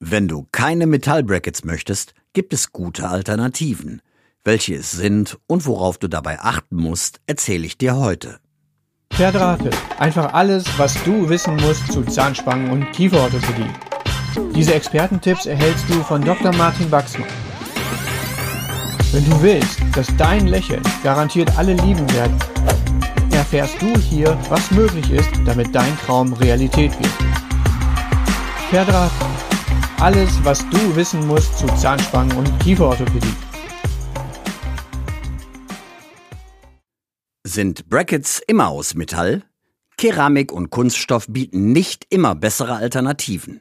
Wenn du keine Metallbrackets möchtest, gibt es gute Alternativen. Welche es sind und worauf du dabei achten musst, erzähle ich dir heute. Verdrahtet. Einfach alles, was du wissen musst zu Zahnspangen und Kieferorthopädie. Diese Expertentipps erhältst du von Dr. Martin Wachsmann. Wenn du willst, dass dein Lächeln garantiert alle lieben werden, erfährst du hier, was möglich ist, damit dein Traum Realität wird. Verdrahtet. Alles, was du wissen musst zu Zahnspangen und Kieferorthopädie. Sind Brackets immer aus Metall? Keramik und Kunststoff bieten nicht immer bessere Alternativen.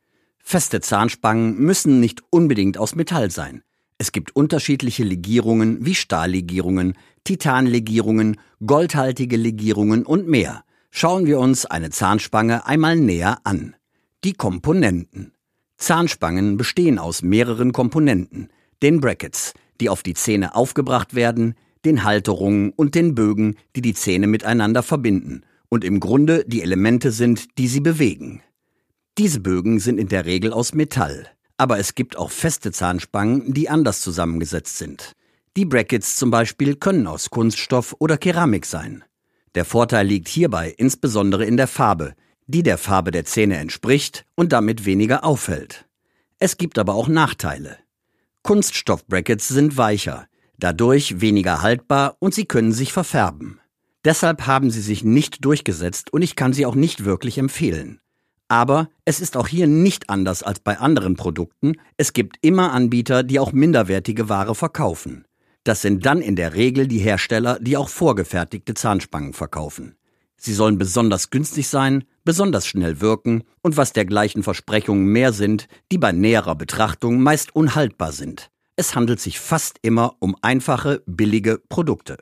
Feste Zahnspangen müssen nicht unbedingt aus Metall sein. Es gibt unterschiedliche Legierungen wie Stahllegierungen, Titanlegierungen, goldhaltige Legierungen und mehr. Schauen wir uns eine Zahnspange einmal näher an. Die Komponenten. Zahnspangen bestehen aus mehreren Komponenten, den Brackets, die auf die Zähne aufgebracht werden, den Halterungen und den Bögen, die die Zähne miteinander verbinden und im Grunde die Elemente sind, die sie bewegen. Diese Bögen sind in der Regel aus Metall, aber es gibt auch feste Zahnspangen, die anders zusammengesetzt sind. Die Brackets zum Beispiel können aus Kunststoff oder Keramik sein. Der Vorteil liegt hierbei insbesondere in der Farbe, die der Farbe der Zähne entspricht und damit weniger auffällt. Es gibt aber auch Nachteile. Kunststoff-Brackets sind weicher, dadurch weniger haltbar und sie können sich verfärben. Deshalb haben sie sich nicht durchgesetzt und ich kann sie auch nicht wirklich empfehlen. Aber es ist auch hier nicht anders als bei anderen Produkten. Es gibt immer Anbieter, die auch minderwertige Ware verkaufen. Das sind dann in der Regel die Hersteller, die auch vorgefertigte Zahnspangen verkaufen. Sie sollen besonders günstig sein, besonders schnell wirken und was dergleichen Versprechungen mehr sind, die bei näherer Betrachtung meist unhaltbar sind. Es handelt sich fast immer um einfache, billige Produkte.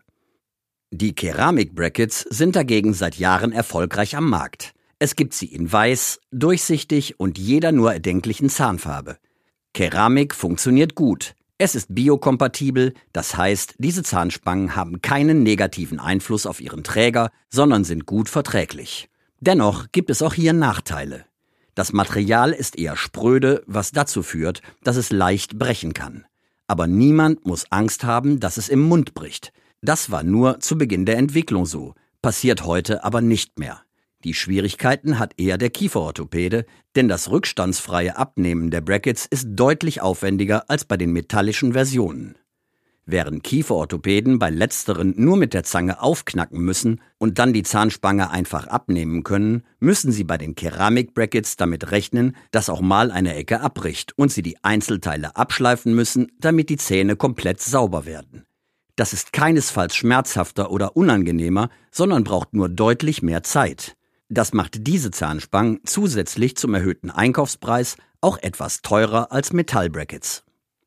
Die Keramik-Brackets sind dagegen seit Jahren erfolgreich am Markt. Es gibt sie in weiß, durchsichtig und jeder nur erdenklichen Zahnfarbe. Keramik funktioniert gut. Es ist biokompatibel, das heißt, diese Zahnspangen haben keinen negativen Einfluss auf ihren Träger, sondern sind gut verträglich. Dennoch gibt es auch hier Nachteile. Das Material ist eher spröde, was dazu führt, dass es leicht brechen kann. Aber niemand muss Angst haben, dass es im Mund bricht. Das war nur zu Beginn der Entwicklung so, passiert heute aber nicht mehr. Die Schwierigkeiten hat eher der Kieferorthopäde, denn das rückstandsfreie Abnehmen der Brackets ist deutlich aufwendiger als bei den metallischen Versionen. Während Kieferorthopäden bei letzteren nur mit der Zange aufknacken müssen und dann die Zahnspange einfach abnehmen können, müssen sie bei den Keramik-Brackets damit rechnen, dass auch mal eine Ecke abbricht und sie die Einzelteile abschleifen müssen, damit die Zähne komplett sauber werden. Das ist keinesfalls schmerzhafter oder unangenehmer, sondern braucht nur deutlich mehr Zeit. Das macht diese Zahnspangen zusätzlich zum erhöhten Einkaufspreis auch etwas teurer als Metallbrackets.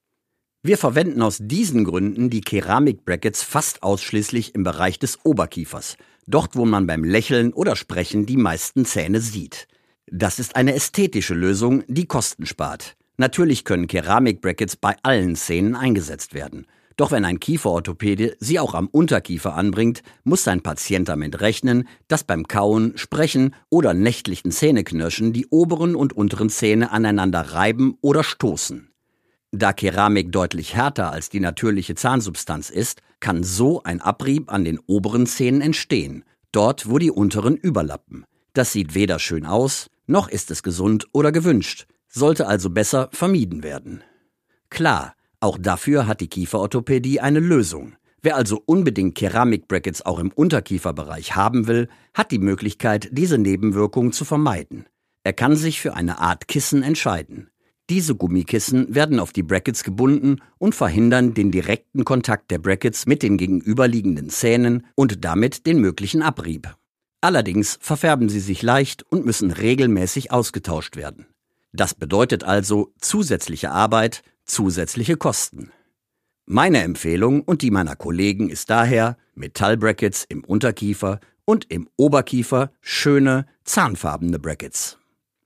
Wir verwenden aus diesen Gründen die Keramik-Brackets fast ausschließlich im Bereich des Oberkiefers, dort wo man beim Lächeln oder Sprechen die meisten Zähne sieht. Das ist eine ästhetische Lösung, die Kosten spart. Natürlich können Keramik-Brackets bei allen Zähnen eingesetzt werden. Doch wenn ein Kieferorthopäde sie auch am Unterkiefer anbringt, muss sein Patient damit rechnen, dass beim Kauen, Sprechen oder nächtlichen Zähneknirschen die oberen und unteren Zähne aneinander reiben oder stoßen. Da Keramik deutlich härter als die natürliche Zahnsubstanz ist, kann so ein Abrieb an den oberen Zähnen entstehen, dort wo die unteren überlappen. Das sieht weder schön aus, noch ist es gesund oder gewünscht, sollte also besser vermieden werden. Klar, auch dafür hat die Kieferorthopädie eine Lösung. Wer also unbedingt Keramik-Brackets auch im Unterkieferbereich haben will, hat die Möglichkeit, diese Nebenwirkungen zu vermeiden. Er kann sich für eine Art Kissen entscheiden. Diese Gummikissen werden auf die Brackets gebunden und verhindern den direkten Kontakt der Brackets mit den gegenüberliegenden Zähnen und damit den möglichen Abrieb. Allerdings verfärben sie sich leicht und müssen regelmäßig ausgetauscht werden. Das bedeutet also zusätzliche Arbeit, zusätzliche Kosten. Meine Empfehlung und die meiner Kollegen ist daher Metallbrackets im Unterkiefer und im Oberkiefer schöne, zahnfarbene Brackets.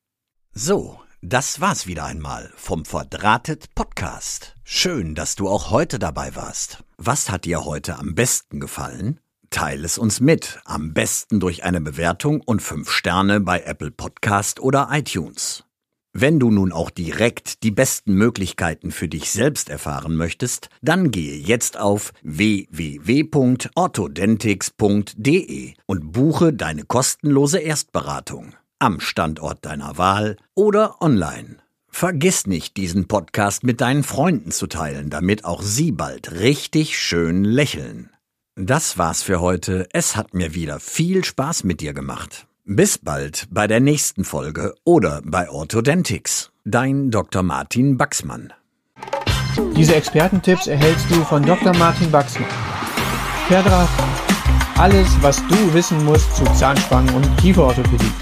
So, das war's wieder einmal vom Verdrahtet Podcast. Schön, dass du auch heute dabei warst. Was hat dir heute am besten gefallen? Teile es uns mit, am besten durch eine Bewertung und 5 Sterne bei Apple Podcast oder iTunes. Wenn du nun auch direkt die besten Möglichkeiten für dich selbst erfahren möchtest, dann gehe jetzt auf www.orthodentix.de und buche deine kostenlose Erstberatung am Standort deiner Wahl oder online. Vergiss nicht, diesen Podcast mit deinen Freunden zu teilen, damit auch sie bald richtig schön lächeln. Das war's für heute. Es hat mir wieder viel Spaß mit dir gemacht. Bis bald bei der nächsten Folge oder bei Orthodentix. Dein Dr. Martin Baxmann. Diese Expertentipps erhältst du von Dr. Martin Baxmann. Per Draht. Alles, was du wissen musst zu Zahnspangen- und Kieferorthopädie.